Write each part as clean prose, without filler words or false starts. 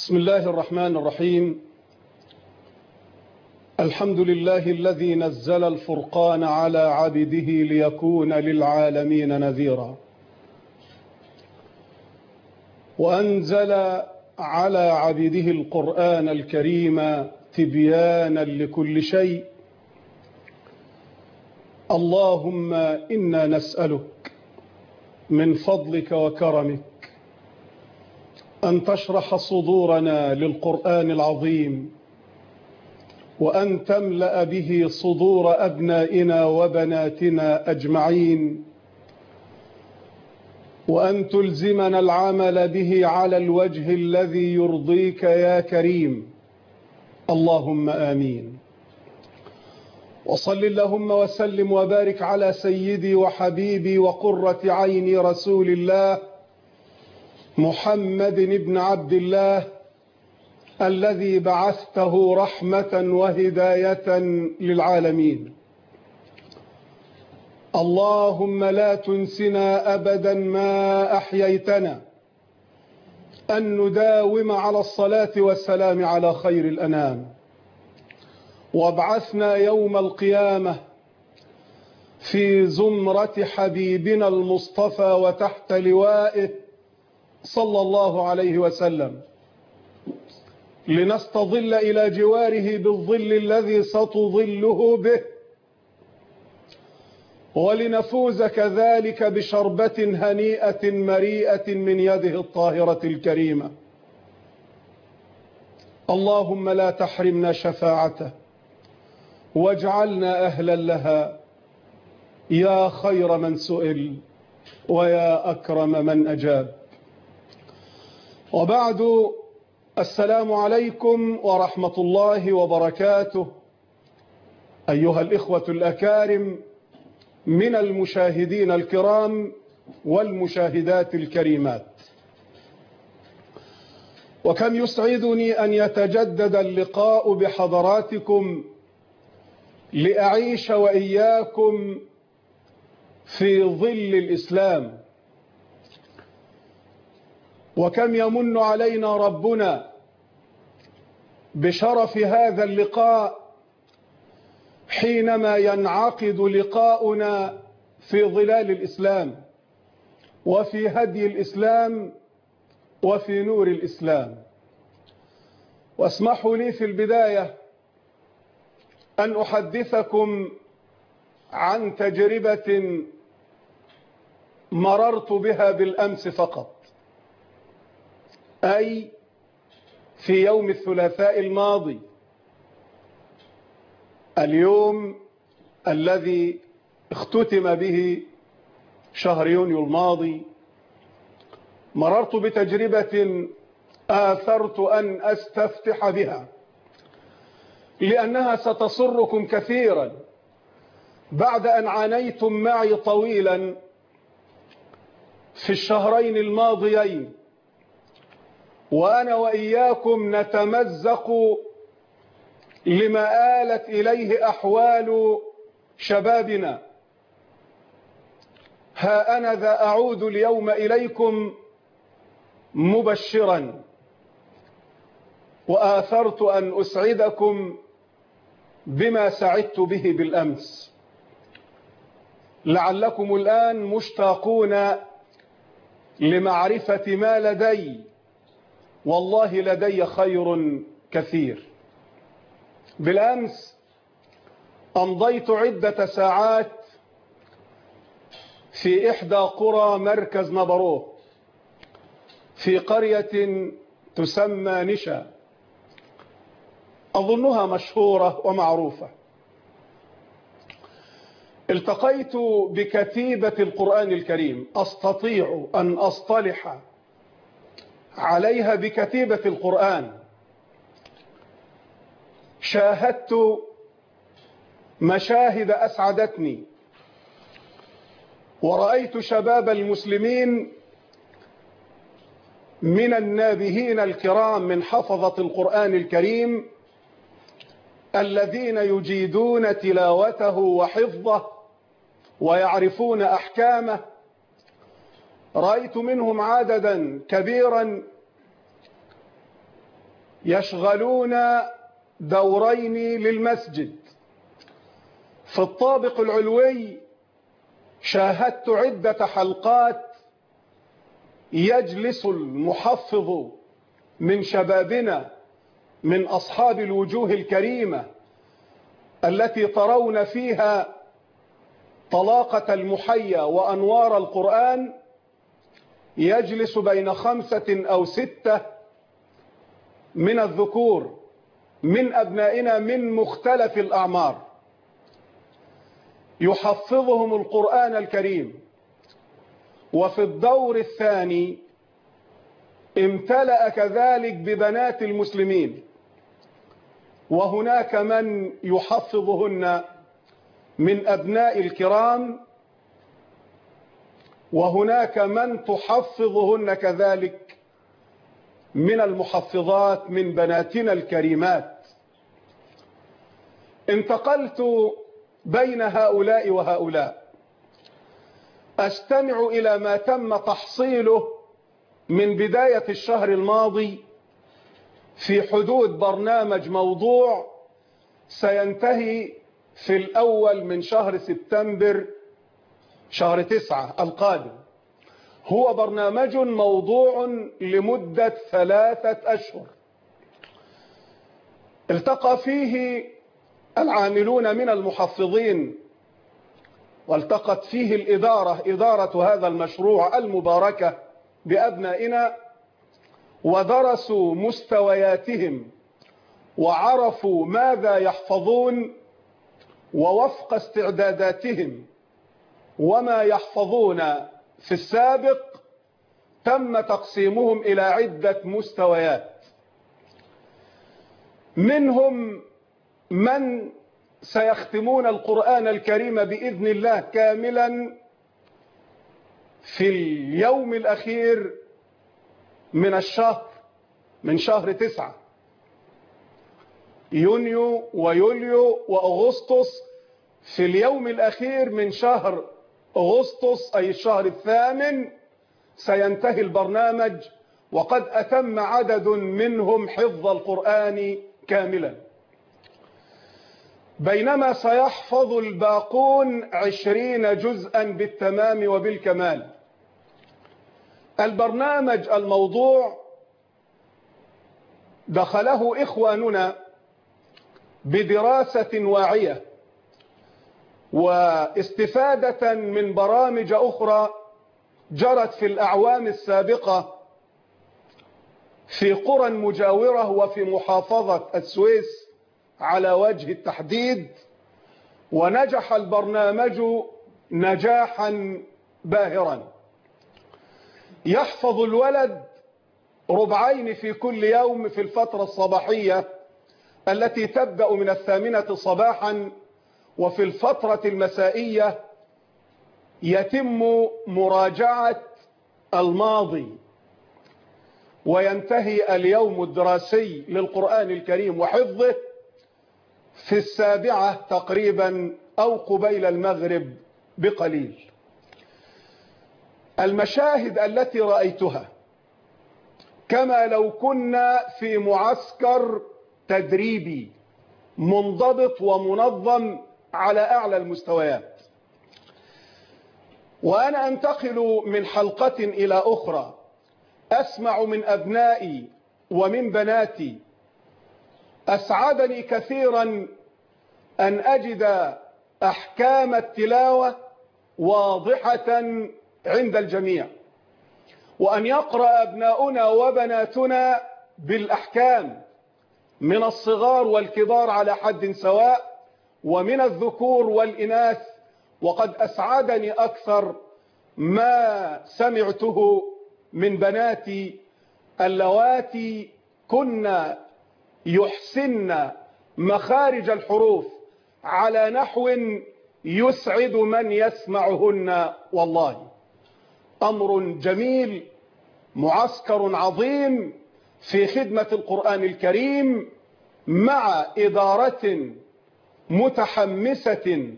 بسم الله الرحمن الرحيم. الحمد لله الذي نزل الفرقان على عبده ليكون للعالمين نذيرا، وأنزل على عبده القرآن الكريم تبيانا لكل شيء. اللهم إنا نسألك من فضلك وكرمك أن تشرح صدورنا للقرآن العظيم، وأن تملأ به صدور أبنائنا وبناتنا أجمعين، وأن تلزمنا العمل به على الوجه الذي يرضيك يا كريم. اللهم آمين. وصل اللهم وسلم وبارك على سيدي وحبيبي وقرة عيني رسول الله محمد بن عبد الله، الذي بعثته رحمة وهداية للعالمين. اللهم لا تنسنا أبدا ما أحييتنا أن نداوم على الصلاة والسلام على خير الأنام، وابعثنا يوم القيامة في زمرة حبيبنا المصطفى وتحت لوائه صلى الله عليه وسلم، لنستظل إلى جواره بالظل الذي ستظله به، ولنفوز كذلك بشربة هنيئة مريئة من يده الطاهرة الكريمة. اللهم لا تحرمنا شفاعته واجعلنا أهلا لها، يا خير من سئل ويا أكرم من أجاب. وبعد، السلام عليكم ورحمة الله وبركاته أيها الإخوة الأكارم من المشاهدين الكرام والمشاهدات الكريمات. وكم يسعدني أن يتجدد اللقاء بحضراتكم لأعيش وإياكم في ظل الإسلام. وكم يمن علينا ربنا بشرف هذا اللقاء حينما ينعقد لقاؤنا في ظلال الإسلام وفي هدي الإسلام وفي نور الإسلام. واسمحوا لي في البداية أن أحدثكم عن تجربة مررت بها بالأمس فقط، أي في يوم الثلاثاء الماضي، اليوم الذي اختتم به شهر يونيو الماضي. مررت بتجربة آثرت أن أستفتح بها، لأنها ستسركم كثيرا بعد أن عانيتم معي طويلا في الشهرين الماضيين، وأنا وإياكم نتمزق لما آلت إليه أحوال شبابنا. ها أنا ذا أعود اليوم إليكم مبشرا، وآثرت أن أسعدكم بما سعدت به بالأمس، لعلكم الآن مشتاقون لمعرفة ما لدي. والله لدي خير كثير. بالأمس أمضيت عدة ساعات في إحدى قرى مركز نبروه، في قرية تسمى نشا، أظنها مشهورة ومعروفة. التقيت بكتيبة القرآن الكريم، أستطيع أن أصطلح عليها بكتيبة القرآن. شاهدت مشاهد أسعدتني، ورأيت شباب المسلمين من النابهين الكرام من حفظة القرآن الكريم الذين يجيدون تلاوته وحفظه ويعرفون أحكامه. رأيت منهم عددا كبيرا يشغلون دورين للمسجد. في الطابق العلوي شاهدت عدة حلقات يجلس المحفظ من شبابنا من أصحاب الوجوه الكريمة التي ترون فيها طلاقة المحيا وأنوار القرآن، يجلس بين 5 أو 6 من الذكور من أبنائنا من مختلف الأعمار، يحفظهم القرآن الكريم. وفي الدور الثاني امتلأ كذلك ببنات المسلمين، وهناك من يحفظهن من أبناء الكرام، وهناك من تحفظهن كذلك من المحفظات من بناتنا الكريمات. انتقلت بين هؤلاء وهؤلاء، أستمع إلى ما تم تحصيله من بداية الشهر الماضي في حدود برنامج موضوع سينتهي في الأول من شهر سبتمبر شهر 9 القادم. هو برنامج موضوع لمدة 3 أشهر التقى فيه العاملون من المحفظين، والتقت فيه إدارة هذا المشروع المباركة بأبنائنا، ودرسوا مستوياتهم وعرفوا ماذا يحفظون، ووفق استعداداتهم وما يحفظون في السابق تم تقسيمهم إلى عدة مستويات. منهم من سيختمون القرآن الكريم بإذن الله كاملا في اليوم الأخير من الشهر، من شهر 9، يونيو ويوليو وأغسطس. في اليوم الأخير من شهر أغسطس أي الشهر الثامن سينتهي البرنامج، وقد أتم عدد منهم حفظ القرآن كاملا، بينما سيحفظ الباقون 20 جزءا بالتمام وبالكمال. البرنامج الموضوع دخله إخواننا بدراسة واعية واستفادة من برامج أخرى جرت في الأعوام السابقة في قرى مجاورة وفي محافظة السويس على وجه التحديد، ونجح البرنامج نجاحا باهرا. يحفظ الولد ربعين في كل يوم في الفترة الصباحية التي تبدأ من 8 صباحا، وفي الفترة المسائية يتم مراجعة الماضي، وينتهي اليوم الدراسي للقرآن الكريم وحفظه في 7 تقريبا أو قبيل المغرب بقليل. المشاهد التي رأيتها كما لو كنا في معسكر تدريبي منضبط ومنظم على أعلى المستويات. وأنا أنتقل من حلقة إلى أخرى أسمع من أبنائي ومن بناتي. أسعدني كثيرا أن أجد أحكام التلاوة واضحة عند الجميع، وأن يقرأ أبناؤنا وبناتنا بالأحكام من الصغار والكبار على حد سواء، ومن الذكور والإناث. وقد أسعدني أكثر ما سمعته من بناتي اللواتي كنا يحسن مخارج الحروف على نحو يسعد من يسمعهن. والله أمر جميل، معسكر عظيم في خدمة القرآن الكريم مع إدارة متحمسة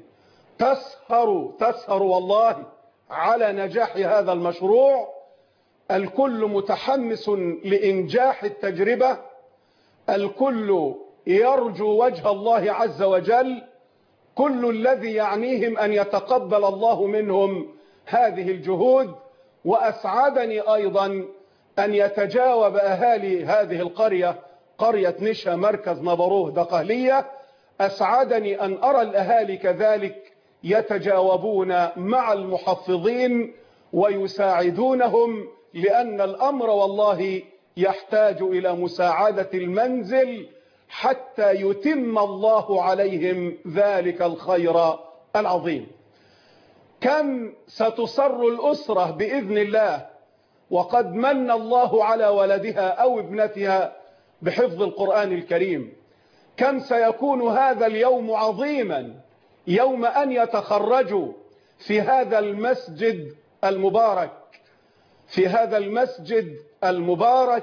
تسهر والله على نجاح هذا المشروع. الكل متحمس لإنجاح التجربة، الكل يرجو وجه الله عز وجل، كل الذي يعنيهم أن يتقبل الله منهم هذه الجهود. وأسعدني أيضا أن يتجاوب أهالي هذه القرية، قرية نشا مركز نبروه دقهلية، أسعدني أن أرى الأهالي كذلك يتجاوبون مع المحفظين ويساعدونهم، لأن الأمر والله يحتاج إلى مساعدة المنزل حتى يتم الله عليهم ذلك الخير العظيم. كم ستسر الأسرة بإذن الله وقد من الله على ولدها أو ابنتها بحفظ القرآن الكريم. كم سيكون هذا اليوم عظيما، يوم أن يتخرجوا في هذا المسجد المبارك، في هذا المسجد المبارك،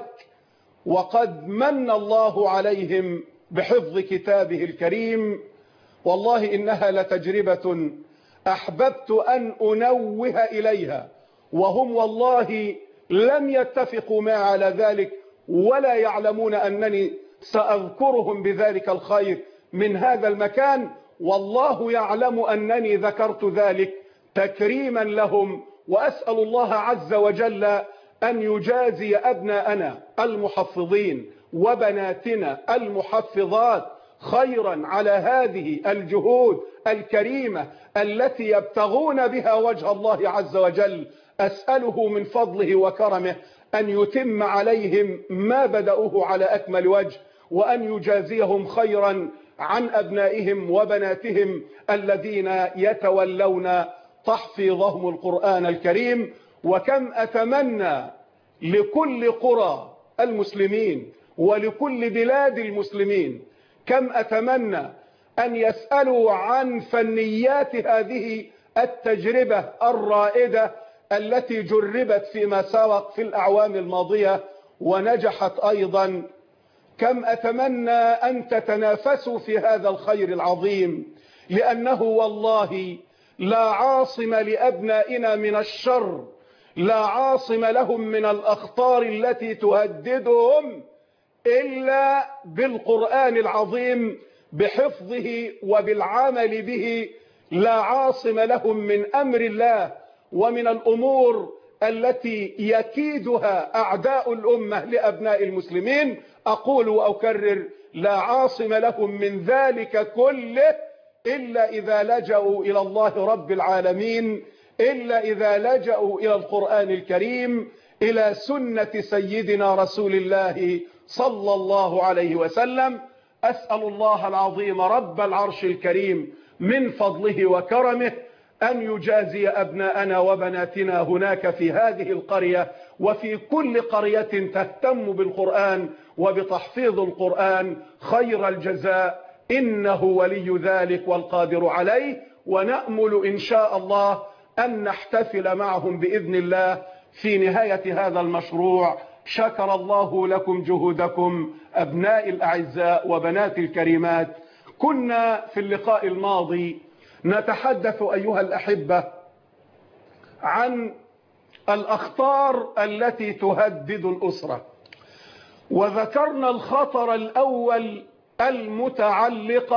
وقد من الله عليهم بحفظ كتابه الكريم. والله إنها لتجربة أحببت أن أنوه إليها، وهم والله لم يتفقوا معي على ذلك ولا يعلمون أنني سأذكرهم بذلك الخير من هذا المكان، والله يعلم أنني ذكرت ذلك تكريما لهم. وأسأل الله عز وجل أن يجازي أبناءنا المحفظين وبناتنا المحفظات خيرا على هذه الجهود الكريمة التي يبتغون بها وجه الله عز وجل. أسأله من فضله وكرمه أن يتم عليهم ما بدأوه على أكمل وجه، وأن يجازيهم خيرا عن أبنائهم وبناتهم الذين يتولون تحفيظهم القرآن الكريم. وكم أتمنى لكل قرى المسلمين ولكل بلاد المسلمين، كم أتمنى أن يسألوا عن فنيات هذه التجربة الرائدة التي جربت فيما سبق في الأعوام الماضية ونجحت أيضا. كم أتمنى أن تتنافسوا في هذا الخير العظيم، لأنه والله لا عاصم لأبنائنا من الشر، لا عاصم لهم من الأخطار التي تهددهم إلا بالقرآن العظيم بحفظه وبالعمل به. لا عاصم لهم من أمر الله ومن الأمور التي يكيدها أعداء الأمة لأبناء المسلمين. أقول وأكرر: لا عاصم لهم من ذلك كله إلا إذا لجأوا إلى الله رب العالمين، إلا إذا لجأوا إلى القرآن الكريم، إلى سنة سيدنا رسول الله صلى الله عليه وسلم. أسأل الله العظيم رب العرش الكريم من فضله وكرمه أن يجازي أبناءنا وبناتنا هناك في هذه القرية وفي كل قرية تهتم بالقرآن وبتحفيظ القرآن خير الجزاء، إنه ولي ذلك والقادر عليه. ونأمل إن شاء الله أن نحتفل معهم بإذن الله في نهاية هذا المشروع. شكر الله لكم جهودكم أبناء الأعزاء وبنات الكريمات. كنا في اللقاء الماضي نتحدث أيها الأحبة عن الأخطار التي تهدد الأسرة، وذكرنا الخطر الأول المتعلق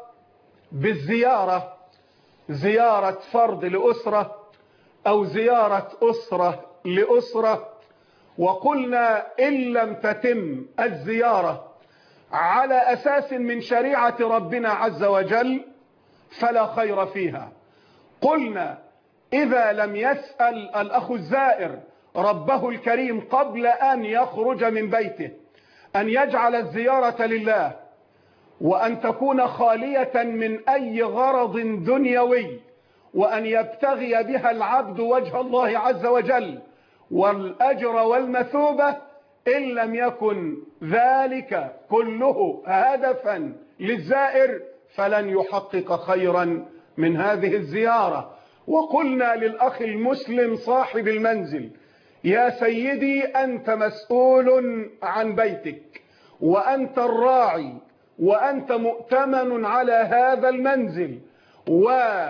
بالزيارة، زيارة فرد لأسرة أو زيارة أسرة لأسرة. وقلنا إن لم تتم الزيارة على أساس من شريعة ربنا عز وجل فلا خير فيها. قلنا إذا لم يسأل الأخ الزائر ربه الكريم قبل أن يخرج من بيته أن يجعل الزيارة لله، وأن تكون خالية من أي غرض دنيوي، وأن يبتغي بها العبد وجه الله عز وجل والأجر والمثوبة، إن لم يكن ذلك كله هدفا للزائر فلن يحقق خيرا من هذه الزيارة. وقلنا للأخ المسلم صاحب المنزل: يا سيدي أنت مسؤول عن بيتك، وأنت الراعي، وأنت مؤتمن على هذا المنزل،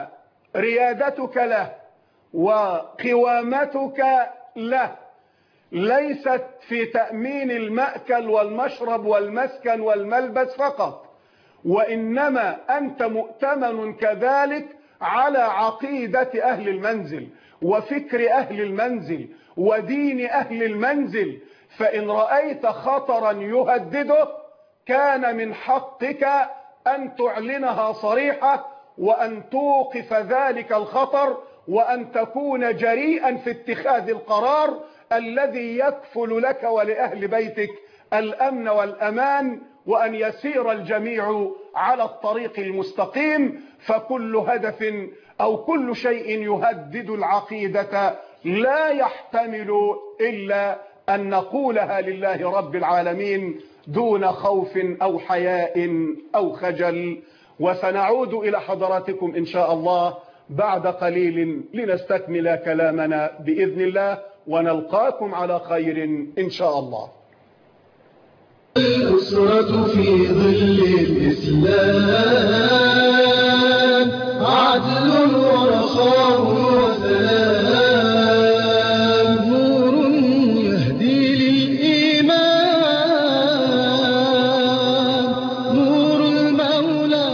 وريادتك له وقوامتك له. ليست في تأمين المأكل والمشرب والمسكن والملبس فقط، وإنما أنت مؤتمن كذلك على عقيدة أهل المنزل وفكر أهل المنزل ودين أهل المنزل. فإن رأيت خطرا يهدده كان من حقك أن تعلنها صريحة، وأن توقف ذلك الخطر، وأن تكون جريئا في اتخاذ القرار الذي يكفل لك ولأهل بيتك الأمن والأمان، وأن يسير الجميع على الطريق المستقيم. فكل هدف أو كل شيء يهدد العقيدة لا يحتمل إلا أن نقولها لله رب العالمين دون خوف أو حياء أو خجل. وسنعود إلى حضراتكم إن شاء الله بعد قليل لنستكمل كلامنا بإذن الله، ونلقاكم على خير إن شاء الله. الأسرة في ظل الإسلام عدل ورخاء وسلام، نور يهدي للإيمان، نور المولى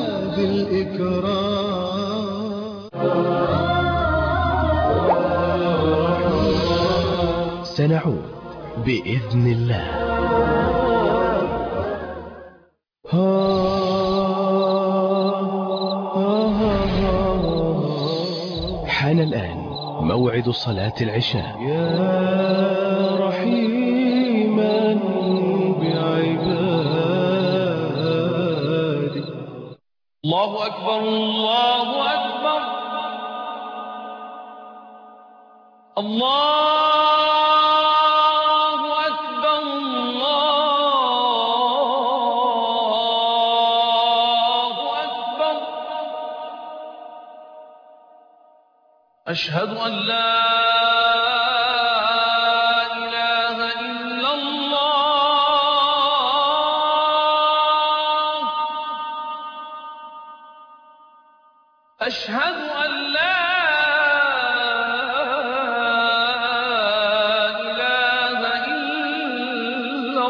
بالإكرام. سنعود بإذن الله. حان الآن موعد صلاة العشاء. يا رحيما بعبادي. الله أكبر الله أكبر الله أكبر الله أكبر. أشهد أن لا إله إلا الله. أشهد أن لا إله إلا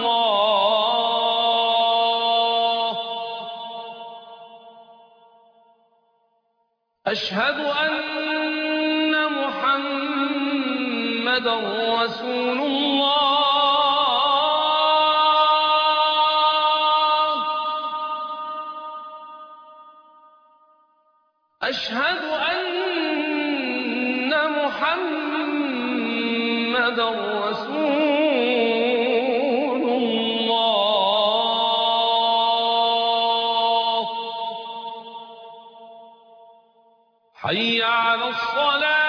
الله. أشهد أن محمدا رسول الله. أشهد أن محمدا رسول الله. حي على الصلاة.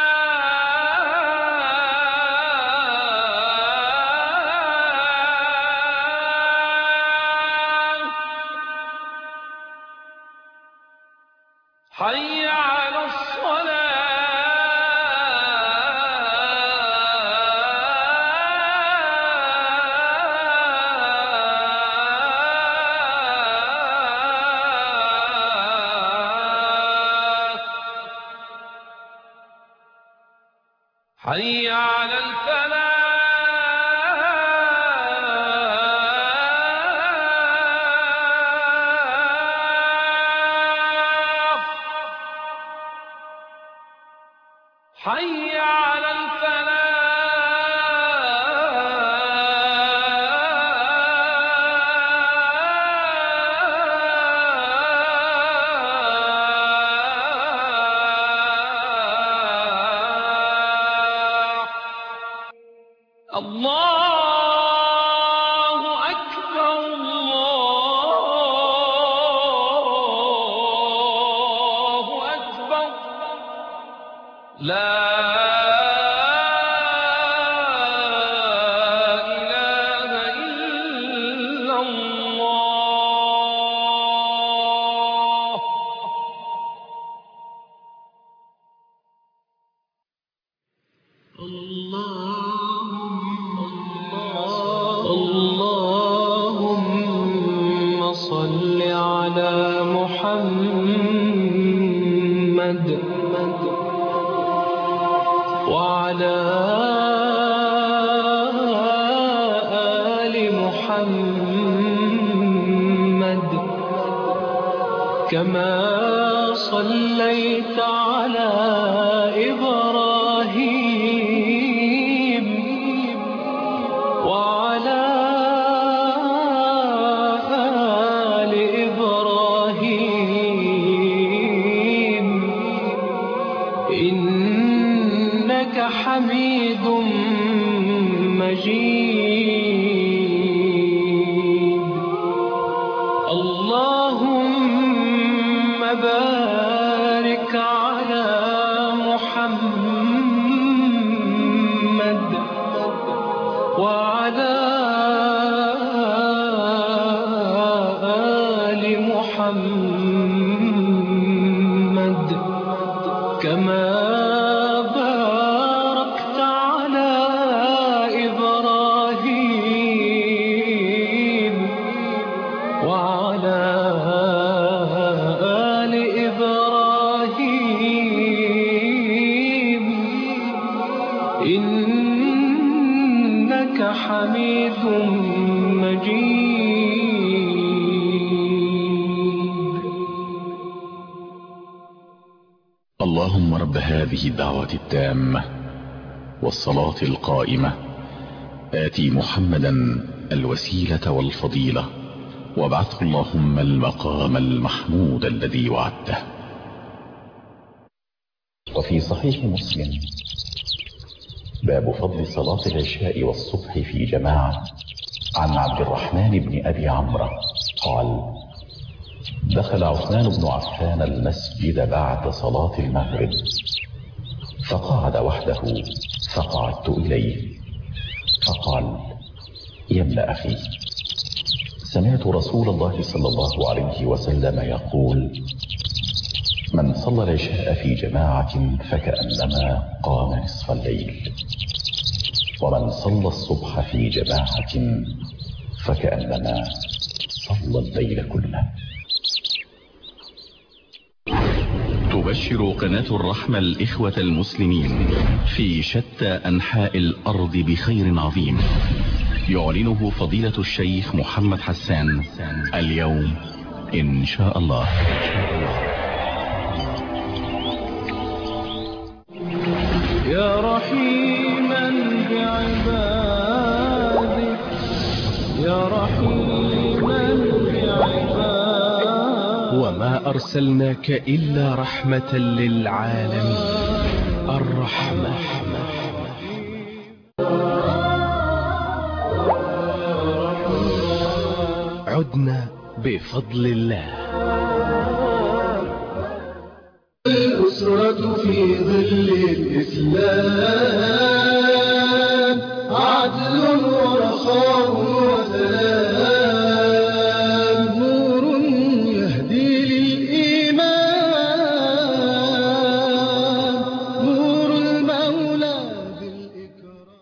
حي على الصلاة. حي على الفلاح. حي على الفلاح. الله أكبر الله أكبر. لا إله إلا الله. اللهم محمد كما صليت على إبراهيم وعلى آل إبراهيم إنك حميد مجيد. اللهم بارك على محمد وعلى آل محمد كما باركت على إبراهيم وعلى آل إبراهيم إنك حميد مجيد. اللهم رب هذه الدعوة التامة والصلاة القائمة آتي محمدا الوسيلة والفضيلة وابعثه اللهم المقام المحمود الذي وعدته. وفي صحيح مسلم باب فضل صلاة العشاء والصبح في جماعة عن عبد الرحمن بن أبي عمرو قال: دخل عثمان بن عفان المسجد بعد صلاة المغرب فقعد وحده فقعدت إليه فقال: يا ابن أخي، سمعت رسول الله صلى الله عليه وسلم يقول: من صلى العشاء في جماعة فكأنما قام نصف الليل، ومن صلى الصبح في جماعة فكأنما صلى الليل كله. تبشر قناة الرحمة الإخوة المسلمين في شتى أنحاء الأرض بخير عظيم يعلنه فضيلة الشيخ محمد حسان اليوم إن شاء الله. يا رحيما بعبادك يا رحيما بعبادك وما أرسلناك إلا رحمة للعالمين. الرحمة. عدنا بفضل الله. الأسرة في ظل الإسلام عدل ورخاء وسلام، نور يهدي للإيمان، نور المولى بالإكرام.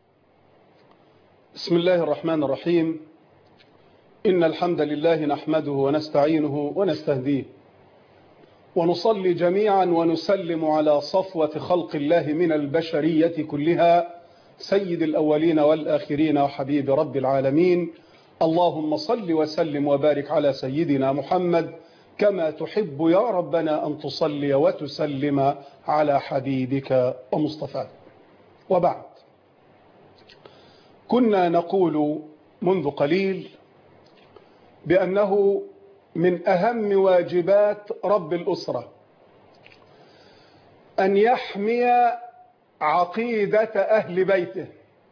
بسم الله الرحمن الرحيم. إن الحمد لله نحمده ونستعينه ونستهديه، ونصلي جميعا ونسلم على صفوة خلق الله من البشرية كلها، سيد الأولين والآخرين وحبيب رب العالمين. اللهم صل وسلم وبارك على سيدنا محمد كما تحب يا ربنا أن تصلي وتسلم على حبيبك ومصطفاك. وبعد، كنا نقول منذ قليل بأنه من أهم واجبات رب الأسرة أن يحمي عقيدة أهل بيته،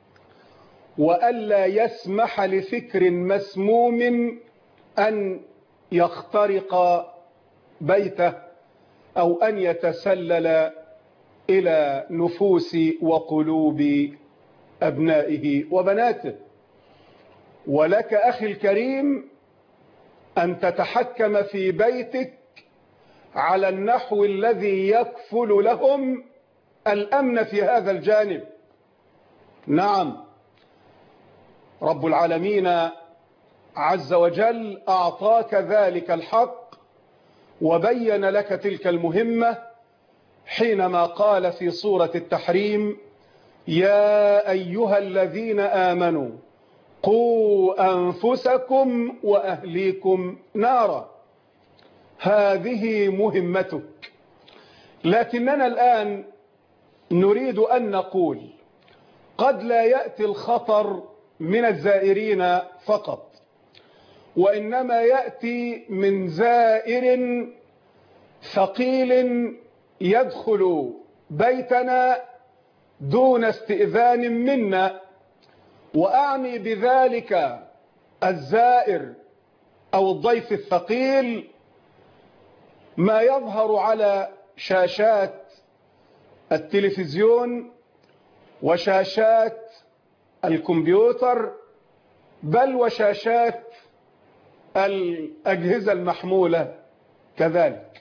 وألا يسمح لفكر مسموم أن يخترق بيته أو أن يتسلل إلى نفوس وقلوب أبنائه وبناته. ولك أخي الكريم أن تتحكم في بيتك على النحو الذي يكفل لهم الأمن في هذا الجانب. نعم، رب العالمين عز وجل أعطاك ذلك الحق وبين لك تلك المهمة حينما قال في سورة التحريم: يا أيها الذين آمنوا قوا أنفسكم وأهليكم نارا. هذه مهمتك. لكننا الآن نريد أن نقول قد لا يأتي الخطر من الزائرين فقط، وإنما يأتي من زائر ثقيل يدخل بيتنا دون استئذان منا. وأعني بذلك الزائر أو الضيف الثقيل ما يظهر على شاشات التلفزيون وشاشات الكمبيوتر، بل وشاشات الأجهزة المحمولة كذلك.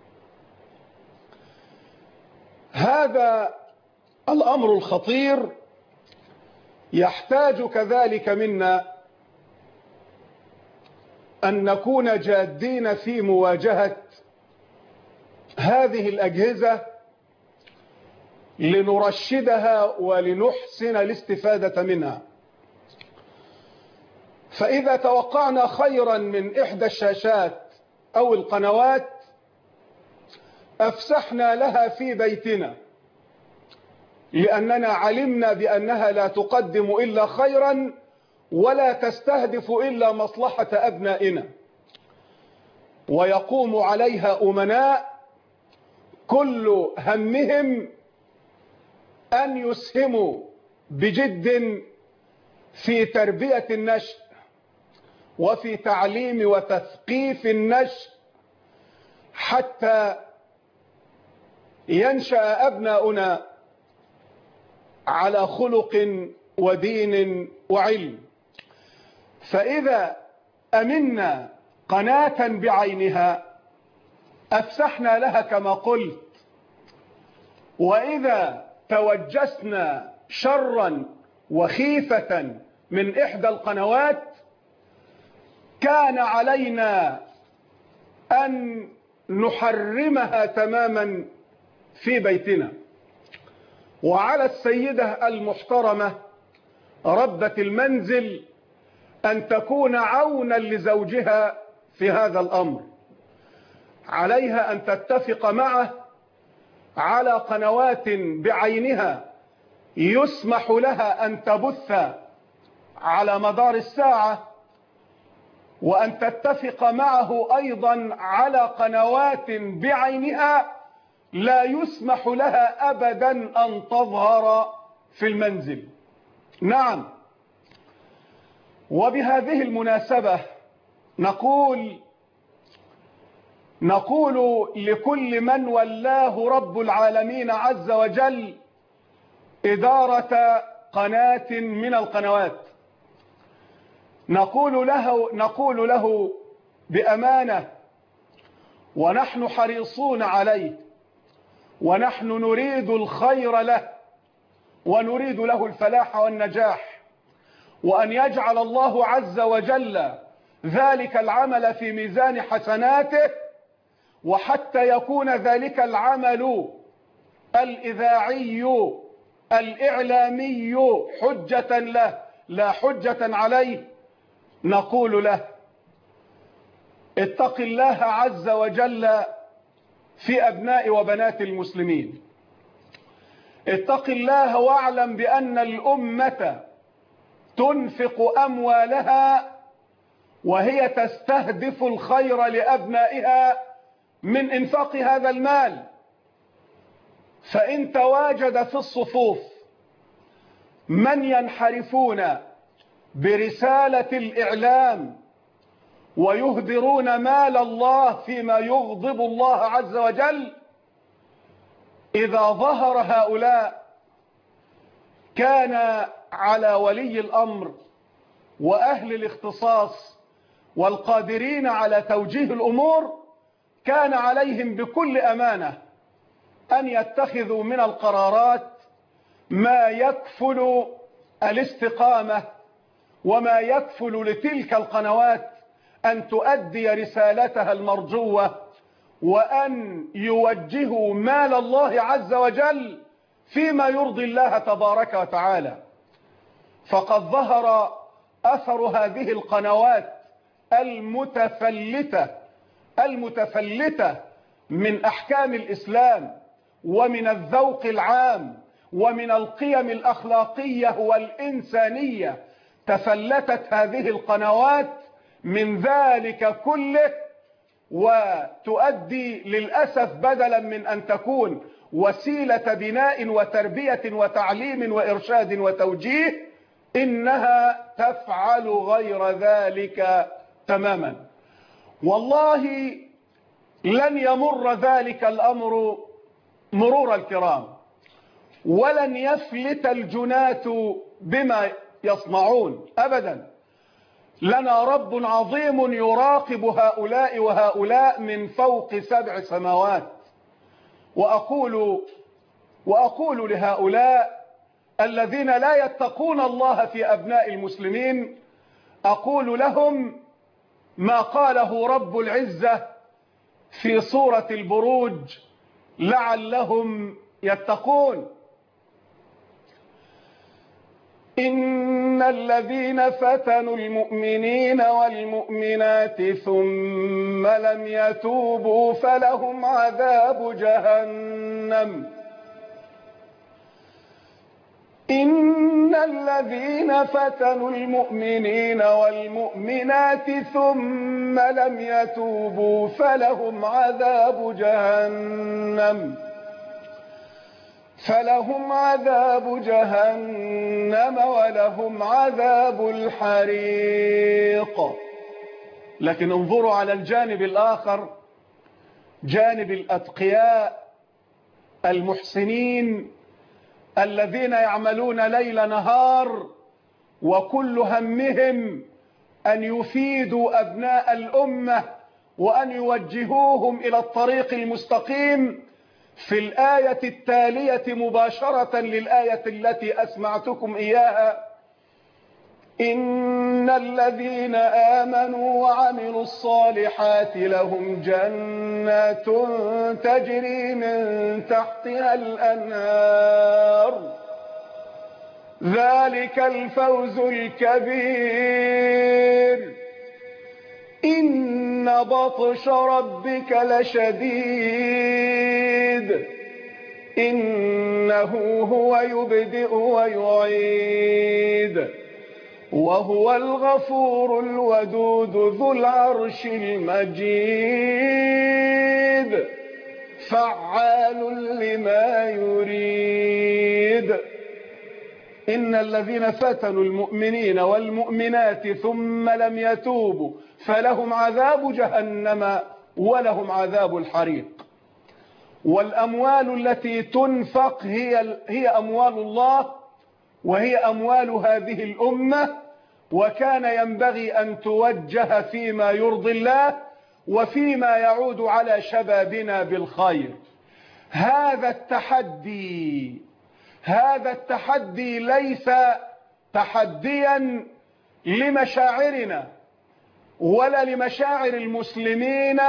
هذا الأمر الخطير يحتاج كذلك منا أن نكون جادين في مواجهة هذه الأجهزة لنرشدها ولنحسن الاستفادة منها. فإذا توقعنا خيرا من إحدى الشاشات أو القنوات أفسحنا لها في بيتنا، لأننا علمنا بأنها لا تقدم إلا خيرا ولا تستهدف إلا مصلحة أبنائنا، ويقوم عليها أمناء كل همهم أن يسهموا بجد في تربية النشء وفي تعليم وتثقيف النشء حتى ينشأ أبناؤنا على خلق ودين وعلم. فإذا أمنا قناة بعينها أفسحنا لها كما قلت، وإذا توجسنا شرا وخيفة من إحدى القنوات كان علينا أن نحرمها تماما في بيتنا. وعلى السيدة المحترمة ربة المنزل أن تكون عونا لزوجها في هذا الأمر. عليها أن تتفق معه على قنوات بعينها يسمح لها أن تبث على مدار الساعة، وأن تتفق معه أيضا على قنوات بعينها لا يسمح لها أبدا أن تظهر في المنزل. نعم. وبهذه المناسبة نقول لكل من ولاه رب العالمين عز وجل إدارة قناة من القنوات، نقول له بأمانة، ونحن حريصون عليه، ونحن نريد الخير له، ونريد له الفلاح والنجاح، وأن يجعل الله عز وجل ذلك العمل في ميزان حسناته، وحتى يكون ذلك العمل الإذاعي الإعلامي حجة له لا حجة عليه، نقول له اتق الله عز وجل في أبناء وبنات المسلمين. اتق الله واعلم بأن الأمة تنفق أموالها وهي تستهدف الخير لأبنائها من إنفاق هذا المال. فإن تواجد في الصفوف من ينحرفون برسالة الإعلام ويهدرون مال الله فيما يغضب الله عز وجل، إذا ظهر هؤلاء كان على ولي الأمر وأهل الاختصاص والقادرين على توجيه الأمور، كان عليهم بكل أمانة أن يتخذوا من القرارات ما يكفل الاستقامة وما يكفل لتلك القنوات أن تؤدي رسالتها المرجوة، وأن يوجهوا مال الله عز وجل فيما يرضي الله تبارك وتعالى. فقد ظهر أثر هذه القنوات المتفلتة من أحكام الإسلام ومن الذوق العام ومن القيم الأخلاقية والإنسانية. تفلتت هذه القنوات من ذلك كله، وتؤدي للأسف بدلا من أن تكون وسيلة بناء وتربية وتعليم وإرشاد وتوجيه، إنها تفعل غير ذلك تماما. والله لن يمر ذلك الأمر مرور الكرام، ولن يفلت الجناة بما يصنعون أبدا. لنا رب عظيم يراقب هؤلاء وهؤلاء من فوق 7 سماوات. وأقول لهؤلاء الذين لا يتقون الله في أبناء المسلمين، أقول لهم ما قاله رب العزة في سورة البروج لعلهم يتقون: إن الذين فتنوا المؤمنين والمؤمنات ثم لم يتوبوا فلهم عذاب جهنم. إن الذين فتنوا المؤمنين والمؤمنات ثم لم يتوبوا فلهم عذاب جهنم ولهم عذاب الحريق. لكن انظروا على الجانب الآخر، جانب الأتقياء المحسنين الذين يعملون ليل نهار وكل همهم أن يفيدوا أبناء الأمة وأن يوجهوهم إلى الطريق المستقيم. في الآية التالية مباشرة للآية التي أسمعتكم إياها: إن الذين آمنوا وعملوا الصالحات لهم جنات تجري من تحتها الأنهار ذلك الفوز الكبير. إن بطش ربك لشديد إنه هو يبدئ ويعيد وهو الغفور الودود ذو العرش المجيد فعال لما يريد. إن الذين فتنوا المؤمنين والمؤمنات ثم لم يتوبوا فلهم عذاب جهنم ولهم عذاب الحريق. والأموال التي تنفق هي أموال الله وهي أموال هذه الأمة، وكان ينبغي أن توجه فيما يرضي الله وفيما يعود على شبابنا بالخير. هذا التحدي ليس تحديا لمشاعرنا ولا لمشاعر المسلمين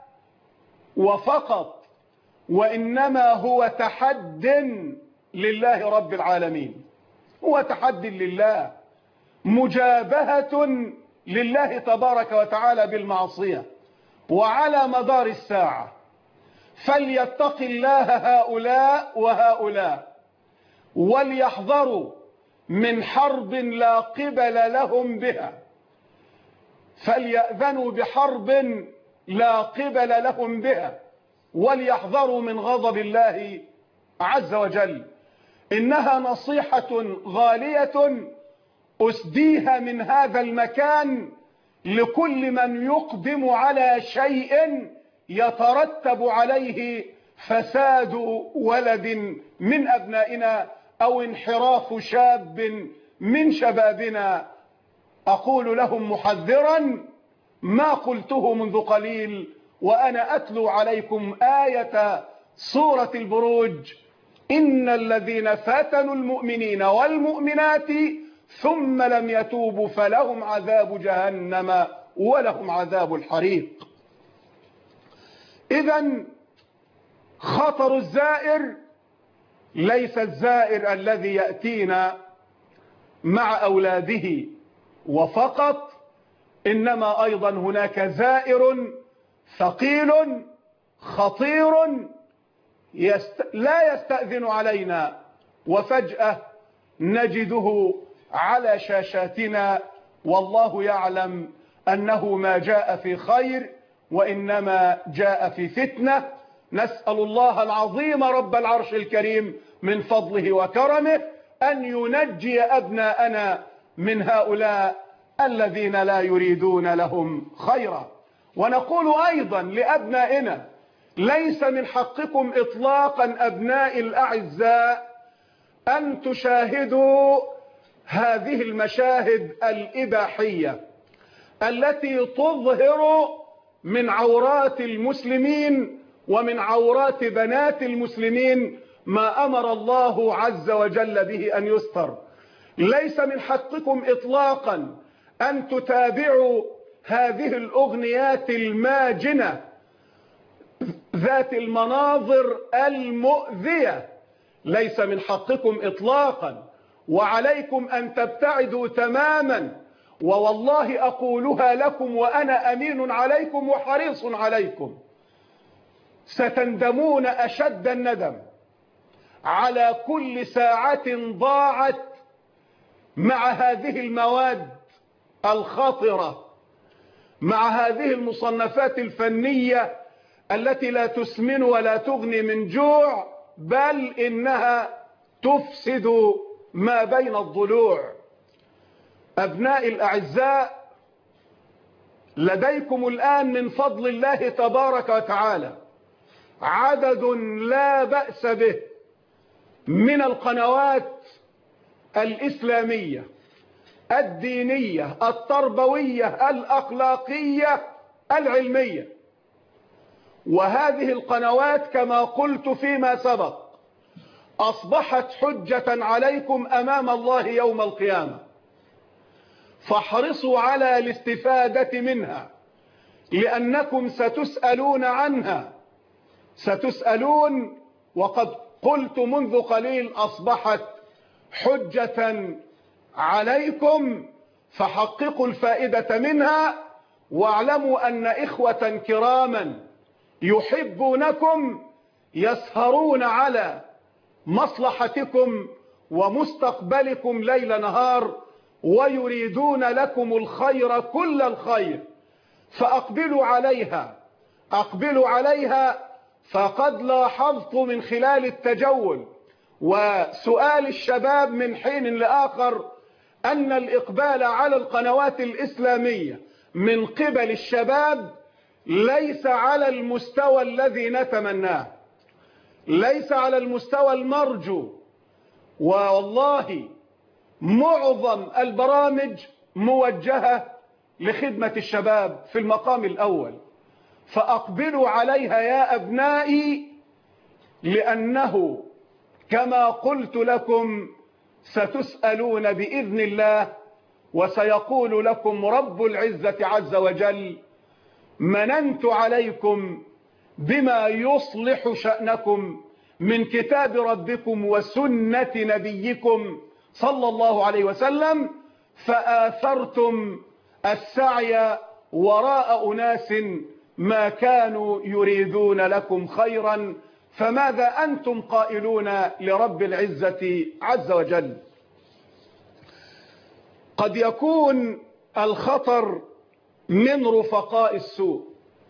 وفقط، وإنما هو تحد لله رب العالمين، هو تحد لله، مجابهة لله تبارك وتعالى بالمعصية وعلى مدار الساعة. فليتق الله هؤلاء وهؤلاء وليحذروا من حرب لا قبل لهم بها، فليأذنوا بحرب لا قبل لهم بها وليحذروا من غضب الله عز وجل. إنها نصيحة غالية أسديها من هذا المكان لكل من يقدم على شيء يترتب عليه فساد ولد من أبنائنا أو انحراف شاب من شبابنا. أقول لهم محذرا ما قلته منذ قليل وأنا أتلو عليكم آية سورة البروج: إن الذين فتنوا المؤمنين والمؤمنات ثم لم يتوبوا فلهم عذاب جهنم ولهم عذاب الحريق. إذن خطر الزائر ليس الزائر الذي يأتينا مع أولاده وفقط، إنما أيضا هناك زائر ثقيل خطير لا يستأذن علينا، وفجأة نجده على شاشاتنا، والله يعلم أنه ما جاء في خير وإنما جاء في فتنة. نسأل الله العظيم رب العرش الكريم من فضله وكرمه أن ينجي أبناءنا من هؤلاء الذين لا يريدون لهم خيرا. ونقول أيضا لأبنائنا: ليس من حقكم إطلاقا أبناء الأعزاء أن تشاهدوا هذه المشاهد الإباحية التي تظهر من عورات المسلمين ومن عورات بنات المسلمين ما أمر الله عز وجل به أن يستر. ليس من حقكم إطلاقا أن تتابعوا هذه الأغنيات الماجنة ذات المناظر المؤذية، ليس من حقكم إطلاقا، وعليكم أن تبتعدوا تماما. ووالله أقولها لكم وأنا أمين عليكم وحريص عليكم، ستندمون أشد الندم على كل ساعة ضاعت مع هذه المواد الخطرة، مع هذه المصنفات الفنية التي لا تسمن ولا تغني من جوع، بل إنها تفسد ما بين الضلوع. أبناء الأعزاء، لديكم الآن من فضل الله تبارك وتعالى عدد لا بأس به من القنوات الإسلامية الدينية التربوية الأخلاقية العلمية، وهذه القنوات كما قلت فيما سبق أصبحت حجة عليكم أمام الله يوم القيامة، فاحرصوا على الاستفادة منها لأنكم ستسألون عنها، ستسألون. وقد قلت منذ قليل أصبحت حجة عليكم، فحققوا الفائدة منها، واعلموا أن إخوة كراما يحبونكم يسهرون على مصلحتكم ومستقبلكم ليل نهار، ويريدون لكم الخير كل الخير، فأقبلوا عليها، أقبلوا عليها. فقد لاحظت من خلال التجول وسؤال الشباب من حين لآخر أن الإقبال على القنوات الإسلامية من قبل الشباب ليس على المستوى الذي نتمناه، ليس على المستوى المرجو. والله معظم البرامج موجهة لخدمة الشباب في المقام الأول، فأقبلوا عليها يا أبنائي، لأنه كما قلت لكم ستسألون بإذن الله، وسيقول لكم رب العزة عز وجل: مننت عليكم بما يصلح شأنكم من كتاب ربكم وسنة نبيكم صلى الله عليه وسلم، فآثرتم السعي وراء أناس ما كانوا يريدون لكم خيرا، فماذا أنتم قائلون لرب العزة عز وجل؟ قد يكون الخطر من رفقاء السوء،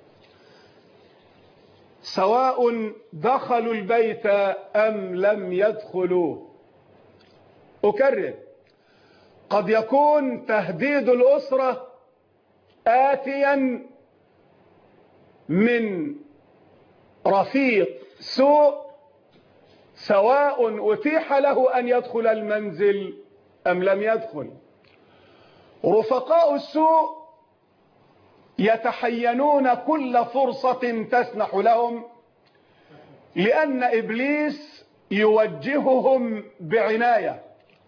سواء دخلوا البيت أم لم يدخلوه. أكرر، قد يكون تهديد الأسرة آتيا من رفيق سوء، سواء أتيح له أن يدخل المنزل أم لم يدخل. رفقاء السوء يتحينون كل فرصة تسنح لهم، لأن إبليس يوجههم بعناية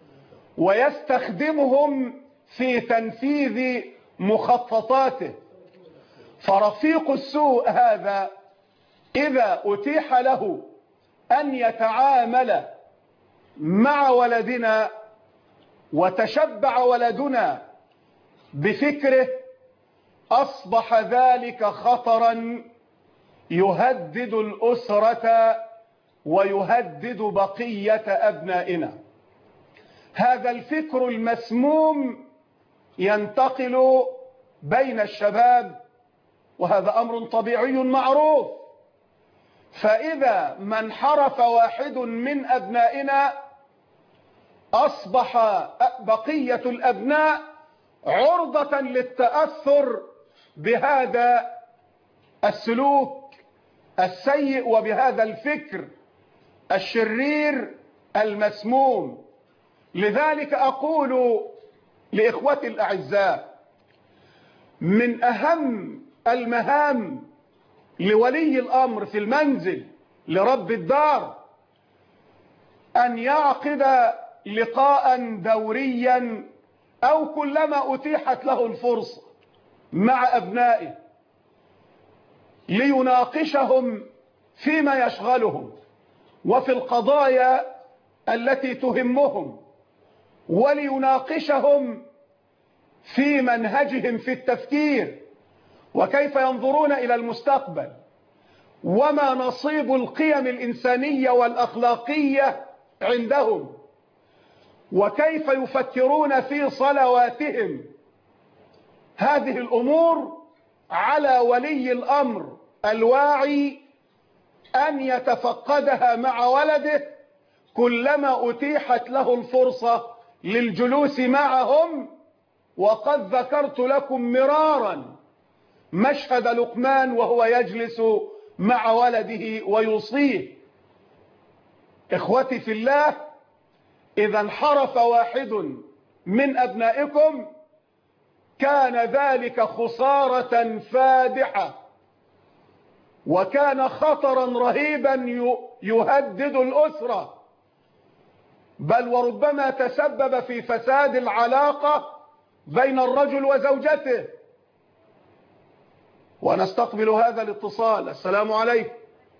ويستخدمهم في تنفيذ مخططاته. فرفيق السوء هذا إذا أتيح له أن يتعامل مع ولدنا وتشبع ولدنا بفكره أصبح ذلك خطرا يهدد الأسرة ويهدد بقية أبنائنا. هذا الفكر المسموم ينتقل بين الشباب، وهذا أمر طبيعي معروف. فإذا ما انحرف واحد من أبنائنا أصبح بقية الأبناء عرضة للتأثر بهذا السلوك السيء وبهذا الفكر الشرير المسموم. لذلك أقول لإخوتي الأعزاء، من أهم المهام لولي الأمر في المنزل لرب الدار أن يعقد لقاء دوريا أو كلما أتيحت له الفرصة مع أبنائه ليناقشهم فيما يشغلهم وفي القضايا التي تهمهم، وليناقشهم في منهجهم في التفكير وكيف ينظرون إلى المستقبل، وما نصيب القيم الإنسانية والأخلاقية عندهم، وكيف يفكرون في صلواتهم. هذه الأمور على ولي الأمر الواعي أن يتفقدها مع ولده كلما أتيحت له الفرصة للجلوس معهم. وقد ذكرت لكم مرارا مشهد لقمان وهو يجلس مع ولده ويوصيه. إخوتي في الله، إذا انحرف واحد من أبنائكم كان ذلك خسارة فادحة، وكان خطرا رهيبا يهدد الأسرة، بل وربما تسبب في فساد العلاقة بين الرجل وزوجته. ونستقبل هذا الاتصال. السلام عليكم.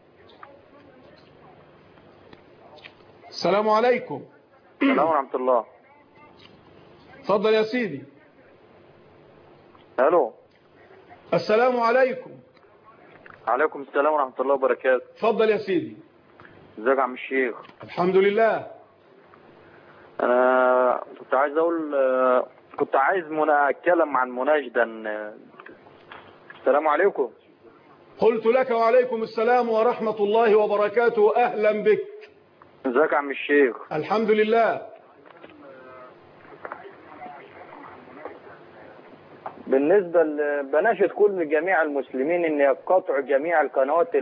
السلام عليكم. السلام ورحمة الله. تفضل يا سيدي. الو. السلام عليكم. عليكم السلام ورحمة الله وبركاته. تفضل يا سيدي. ازيك يا عم الشيخ؟ الحمد لله. انا كنت عايز اقول، كنت عايز اتكلم عن مناشدة. السلام عليكم. قلت لك وعليكم السلام ورحمة الله وبركاته. أهلا بك. ازيك يا عم الشيخ؟ الحمد لله. بالنسبة بناشد كل جميع المسلمين ان يقاطعوا جميع القنوات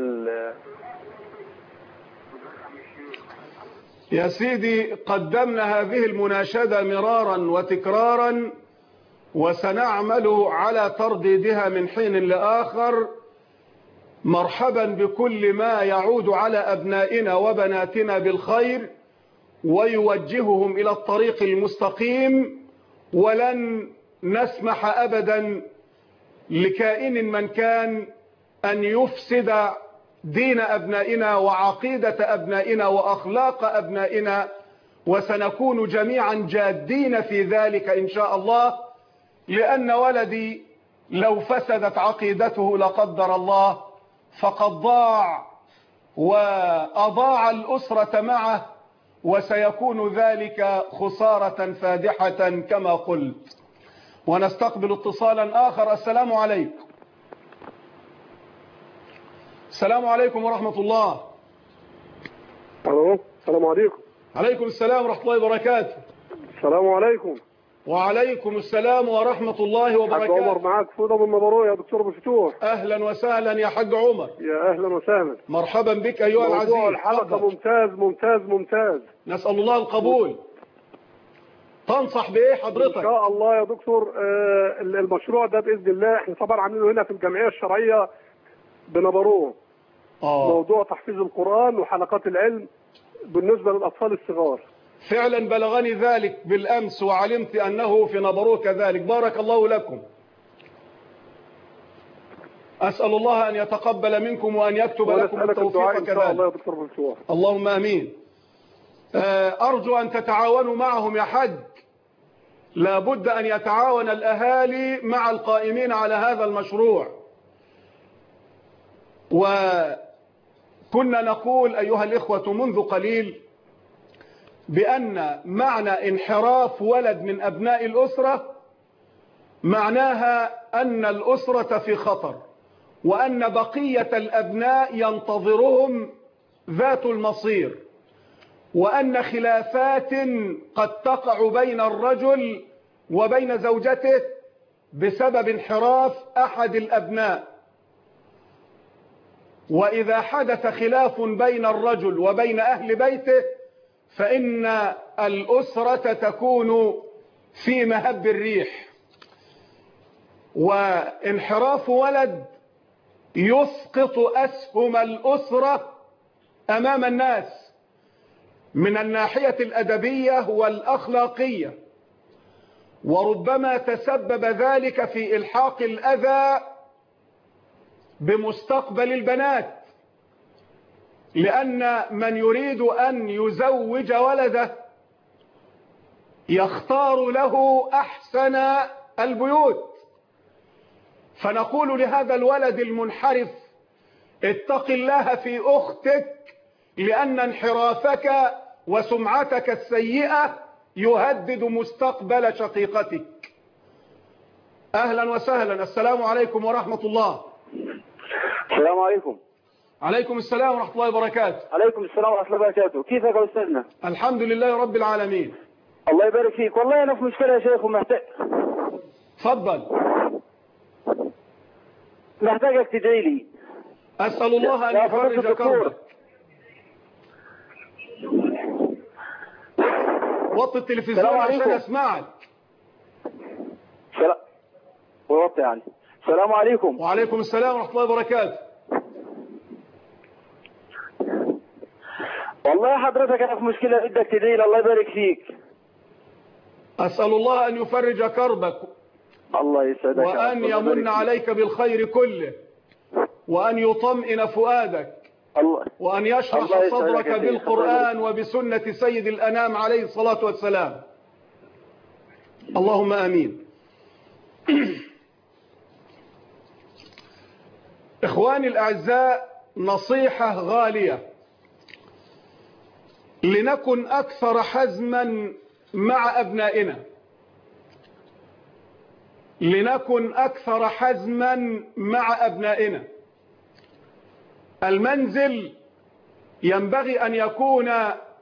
يا سيدي، قدمنا هذه المناشدة مرارا وتكرارا، وسنعمل على ترديدها من حين لآخر. مرحبا بكل ما يعود على أبنائنا وبناتنا بالخير ويوجههم إلى الطريق المستقيم، ولن نسمح أبدا لكائن من كان أن يفسد دين أبنائنا وعقيدة أبنائنا وأخلاق أبنائنا، وسنكون جميعا جادين في ذلك إن شاء الله. لأن ولدي لو فسدت عقيدته لا قدر الله فقد ضاع وأضاع الأسرة معه، وسيكون ذلك خسارة فادحة كما قلت. ونستقبل اتصالا آخر. السلام عليكم. السلام عليكم ورحمة الله. الو. السلام عليكم. عليكم السلام ورحمة الله وبركاته. السلام عليكم. وعليكم السلام ورحمة الله وبركاته. حاج عمر معاك فوضى من مبروك يا دكتور ابو فتوح. أهلا وسهلا يا حاج عمر. يا أهلا وسهلا. مرحبا بك أيها العزيز. موضوع الحلقة ممتاز ممتاز ممتاز. نسأل الله القبول. تنصح بإيه حضرتك؟ إن شاء الله يا دكتور. المشروع ده بإذن الله احنا طبعا عاملينه هنا في الجمعية الشرعية بنبروه. موضوع تحفيظ القرآن وحلقات العلم بالنسبة للأطفال الصغار. فعلا بلغني ذلك بالأمس وعلمت أنه في نبروه كذلك. بارك الله لكم. أسأل الله أن يتقبل منكم وأن يكتب لكم التوفيق كذلك. إن شاء الله يا دكتور بنشوح. اللهم آمين. أرجو أن تتعاونوا معهم يا حج، لابد أن يتعاون الأهالي مع القائمين على هذا المشروع. وكنا نقول أيها الإخوة منذ قليل بأن معنى انحراف ولد من أبناء الأسرة معناها أن الأسرة في خطر، وأن بقية الأبناء ينتظرهم ذات المصير، وأن خلافات قد تقع بين الرجل وبين زوجته بسبب انحراف أحد الأبناء. وإذا حدث خلاف بين الرجل وبين أهل بيته فإن الأسرة تكون في مهب الريح. وانحراف ولد يسقط أسهم الأسرة أمام الناس من الناحية الأدبية والأخلاقية، وربما تسبب ذلك في إلحاق الأذى بمستقبل البنات، لأن من يريد أن يزوج ولده يختار له أحسن البيوت. فنقول لهذا الولد المنحرف اتق الله في أختك، لأن انحرافك وسمعتك السيئة يهدد مستقبل شقيقتك. أهلا وسهلا. السلام عليكم ورحمة الله. السلام عليكم. عليكم السلام ورحمة الله وبركاته. عليكم السلام ورحمة الله وبركاته. كيفك يا أستاذنا؟ الحمد لله رب العالمين. الله يبارك فيك. والله أنا في مشكلة يا شيخ ومحتاج. تفضل. محتاجك تدعي لي. أسأل الله أن يفرج كربك. وطي التلفزيون عشان أسمعك. وطي يعني. السلام عليكم. وعليكم السلام ورحمة الله وبركاته. والله حضرتك أنا في مشكلة بدك تدعي لي. الله يبارك فيك. أسأل الله أن يفرج كربك. الله يسعدك. وأن يمن عليك بالخير كله، وأن يطمئن فؤادك، وأن يشرح صدرك بالقرآن وبسنة سيد الأنام عليه الصلاة والسلام. اللهم آمين. إخواني الأعزاء، نصيحة غالية: لنكن أكثر حزما مع أبنائنا، لنكن أكثر حزما مع أبنائنا. المنزل ينبغي أن يكون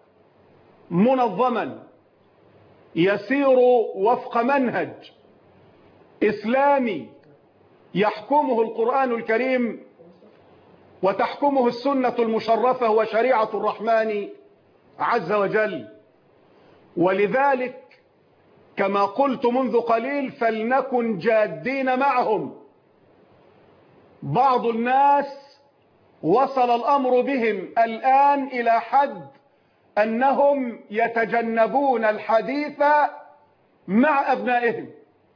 منظما، يسير وفق منهج إسلامي يحكمه القرآن الكريم وتحكمه السنة المشرفة وشريعة الرحمن عز وجل. ولذلك كما قلت منذ قليل فلنكن جادين معهم. بعض الناس وصل الأمر بهم الآن إلى حد أنهم يتجنبون الحديث مع أبنائهم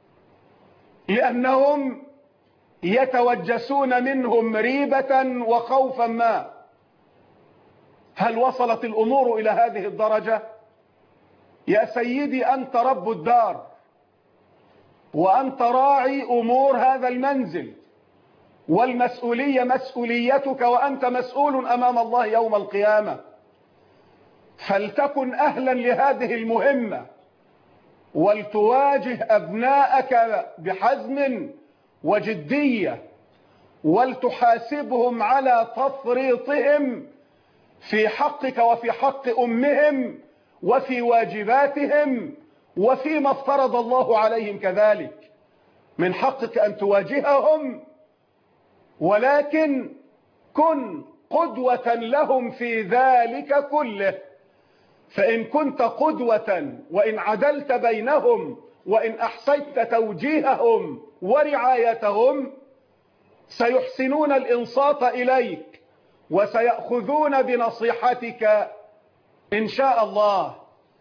لأنهم يتوجسون منهم ريبة وخوفا ما. هل وصلت الأمور إلى هذه الدرجة؟ يا سيدي، أنت رب الدار وأنت راعي أمور هذا المنزل، والمسؤولية مسؤوليتك، وأنت مسؤول أمام الله يوم القيامة. فلتكن أهلا لهذه المهمة، ولتواجه أبناءك بحزم وجدية، ولتحاسبهم على تفريطهم في حقك وفي حق أمهم وفي واجباتهم وفيما افترض الله عليهم كذلك. من حقك أن تواجههم، ولكن كن قدوة لهم في ذلك كله. فإن كنت قدوة وإن عدلت بينهم وإن أحسنت توجيههم ورعايتهم سيحسنون الإنصات إليك وسيأخذون بنصيحتك إن شاء الله.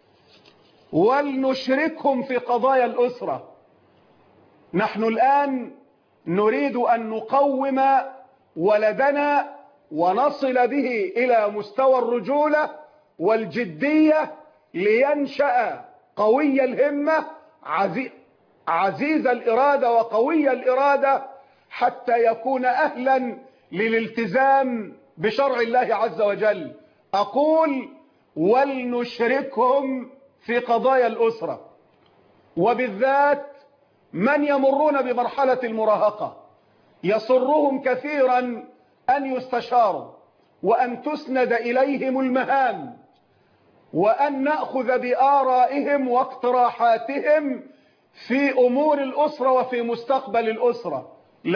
ولنشركهم في قضايا الأسرة. نحن الآن نريد أن نقوم ولدنا ونصل به إلى مستوى الرجولة والجدية لينشأ قوي الهمة عزيز الإرادة وقوي الإرادة حتى يكون أهلا للالتزام بشرع الله عز وجل. أقول ولنشركهم في قضايا الأسرة، وبالذات من يمرون بمرحلة المراهقة. يسرهم كثيرا أن يستشاروا وأن تسند إليهم المهام وأن نأخذ بآرائهم واقتراحاتهم في أمور الأسرة وفي مستقبل الأسرة.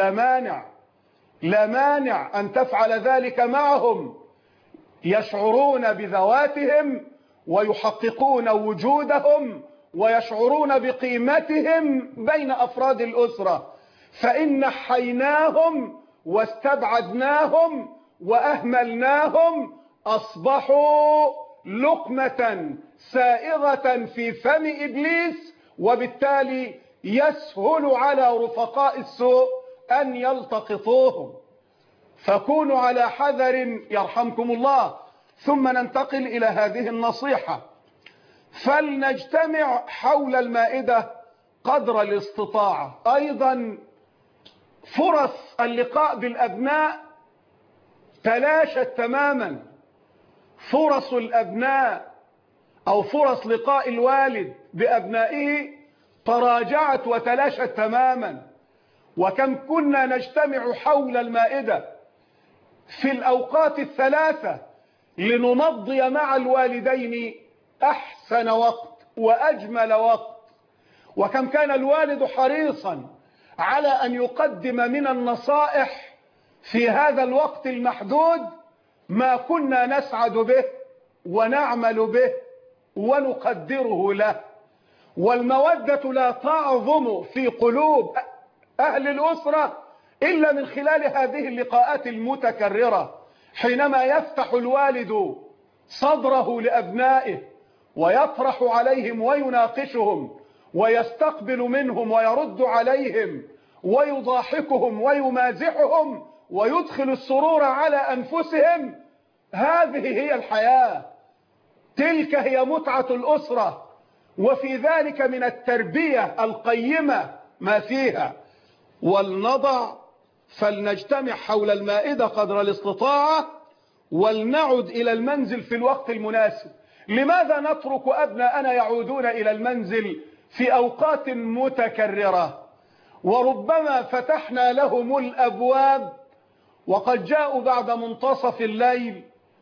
لا مانع أن تفعل ذلك معهم، يشعرون بذواتهم ويحققون وجودهم ويشعرون بقيمتهم بين أفراد الأسرة. فإن نحيناهم واستبعدناهم وأهملناهم أصبحوا لقمة سائغة في فم إبليس، وبالتالي يسهل على رفقاء السوء أن يلتقطوهم. فكونوا على حذر يرحمكم الله. ثم ننتقل إلى هذه النصيحة: فلنجتمع حول المائدة قدر الاستطاعة. أيضا فرص اللقاء بالأبناء تلاشت تماما. فرص الأبناء أو فرص لقاء الوالد بأبنائه تراجعت وتلاشت تماما. وكم كنا نجتمع حول المائدة في الأوقات الثلاثة لنمضي مع الوالدين أحسن وقت وأجمل وقت. وكم كان الوالد حريصا على أن يقدم من النصائح في هذا الوقت المحدود ما كنا نسعد به ونعمل به ونقدره له. والمودة لا تعظم في قلوب أهل الأسرة إلا من خلال هذه اللقاءات المتكررة، حينما يفتح الوالد صدره لأبنائه ويطرح عليهم ويناقشهم ويستقبل منهم ويرد عليهم ويضاحكهم ويمازحهم ويدخل السرور على أنفسهم. هذه هي الحياة، تلك هي متعة الأسرة، وفي ذلك من التربية القيمة ما فيها. ولنضع فلنجتمع حول المائدة قدر الاستطاعة ولنعد إلى المنزل في الوقت المناسب. لماذا نترك أبناءنا يعودون إلى المنزل في أوقات متكررة وربما فتحنا لهم الأبواب وقد جاءوا بعد منتصف الليل،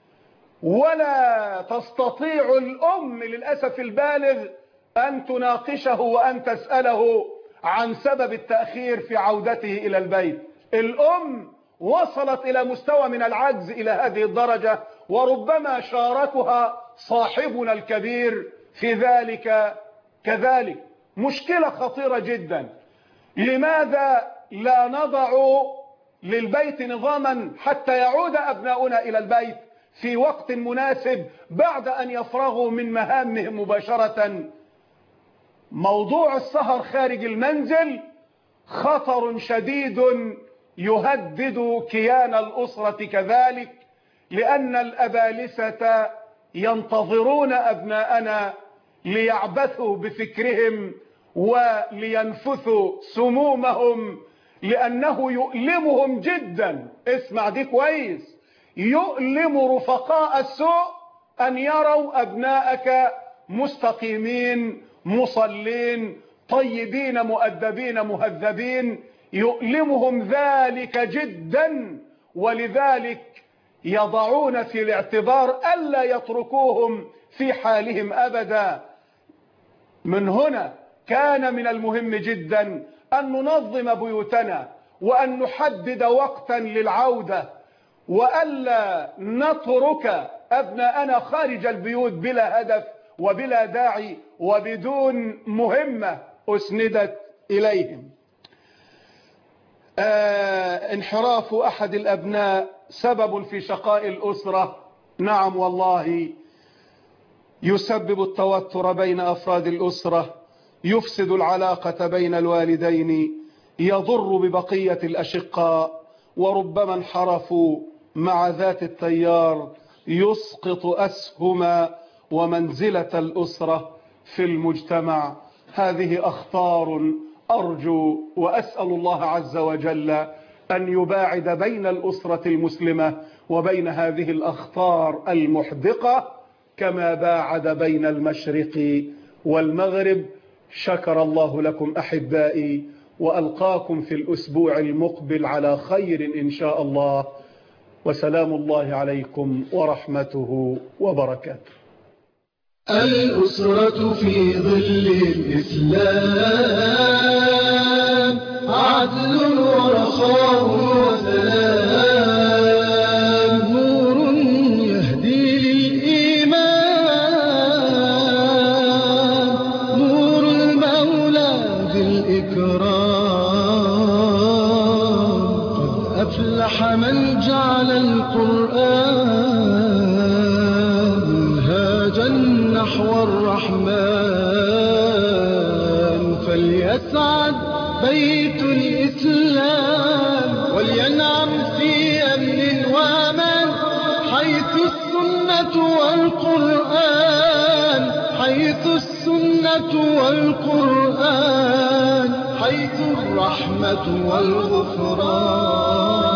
ولا تستطيع الأم للأسف البالغ أن تناقشه وأن تسأله عن سبب التأخير في عودته إلى البيت. الأم وصلت إلى مستوى من العجز إلى هذه الدرجة، وربما شاركها صاحبنا الكبير في ذلك كذلك. مشكلة خطيرة جدا. لماذا لا نضع للبيت نظاما حتى يعود أبناؤنا إلى البيت في وقت مناسب بعد أن يفرغوا من مهامهم مباشرة؟ موضوع السهر خارج المنزل خطر شديد يهدد كيان الأسرة كذلك، لأن الأبالسة ينتظرون أبناءنا ليعبثوا بفكرهم ولينفثوا سمومهم، لأنه يؤلمهم جدا. اسمع دي كويس، يؤلم رفقاء السوء أن يروا أبناءك مستقيمين مصلين طيبين مؤدبين مهذبين، يؤلمهم ذلك جدا، ولذلك يضعون في الاعتبار ألا يتركوهم في حالهم أبدا. من هنا كان من المهم جدا أن ننظم بيوتنا وأن نحدد وقتا للعودة، وألا نترك أبناءنا خارج البيوت بلا هدف وبلا داعي وبدون مهمة أسندت إليهم. انحراف أحد الأبناء سبب في شقاء الأسرة. نعم والله، يسبب التوتر بين أفراد الأسرة، يفسد العلاقة بين الوالدين، يضر ببقية الأشقاء، وربما انحرفوا مع ذات التيار يسقط أسهم ومنزلة الأسرة في المجتمع. هذه أخطار أرجو وأسأل الله عز وجل أن يباعد بين الأسرة المسلمة وبين هذه الأخطار المحدقة كما باعد بين المشرق والمغرب. شكر الله لكم أحبائي، وألقاكم في الأسبوع المقبل على خير إن شاء الله، وسلام الله عليكم ورحمته وبركاته. الأسرة في ظل الإسلام عدل ورخاء وسلام، نور يهدي للإيمان، نور المولى بالإكرام. قد أفلح من جعل القرآن منهاجا نحو الرحمن. فليسعد بيت الإسلام ولينعم في أمن وأمان، حيث السنة والقرآن، حيث السنة والقرآن، حيث الرحمة والغفران.